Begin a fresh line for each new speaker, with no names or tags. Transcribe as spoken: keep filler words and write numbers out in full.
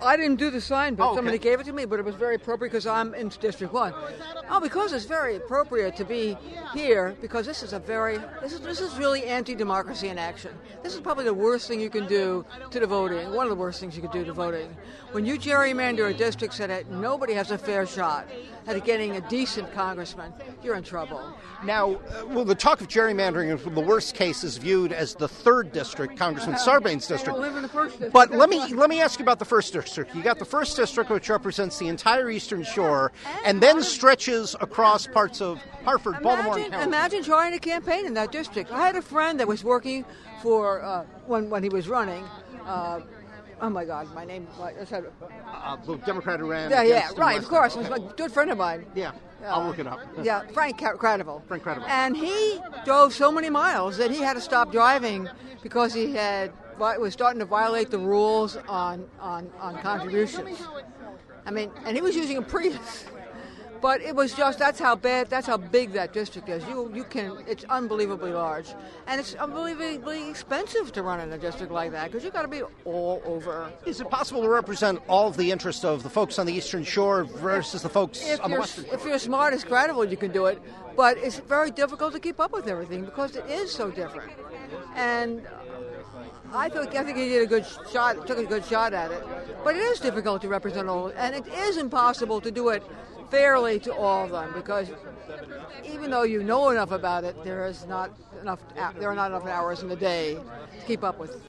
I didn't do the sign, but
Oh, okay.
somebody gave it to me, but it was very appropriate because I'm in District one. Oh, because it's very appropriate to be here, because this is a very, this is, this is really anti-democracy in action. This is probably the worst thing you can do to the voting, one of the worst things you can do to voting. When you gerrymander a district so that nobody has a fair shot at getting a decent congressman, you're in trouble.
Now, uh, well, the talk of gerrymandering in the worst case is viewed as the third district, Congressman Sarbanes'
I
district.
don't live in the first district.
But let me let me ask you about the first district. You got the first district, which represents the entire Eastern Shore, and then stretches across parts of Hartford, Baltimore, and
Imagine,
County.
imagine trying to campaign in that district. I had a friend that was working for, uh, when, when he was running, uh, oh my God, my name, I said,
Uh, the Democrat who ran.
yeah, yeah,
against him
right,
last
of course.
time.
He was a good friend of mine.
Yeah, I'll look it up.
Yeah, Frank Ca- Cradival.
Frank Cradival.
And he drove so many miles that he had to stop driving because he had was starting to violate the rules on, on, on contributions. I mean, and he was using a Prius. But it was just, that's how bad, that's how big that district is. You you can, it's unbelievably large. And it's unbelievably expensive to run in a district like that because you've got to be all over.
Is it possible to represent all of the interests of the folks on the Eastern Shore versus the folks
If
on the
you're,
Western Shore?
if you're smart as Credible, you can do it. But it's very difficult to keep up with everything because it is so different. And I think I think he did a good shot, took a good shot at it. But it is difficult to represent all, and it is impossible to do it fairly to all of them because even though you know enough about it, there is not enough. There are not enough hours in the day to keep up with.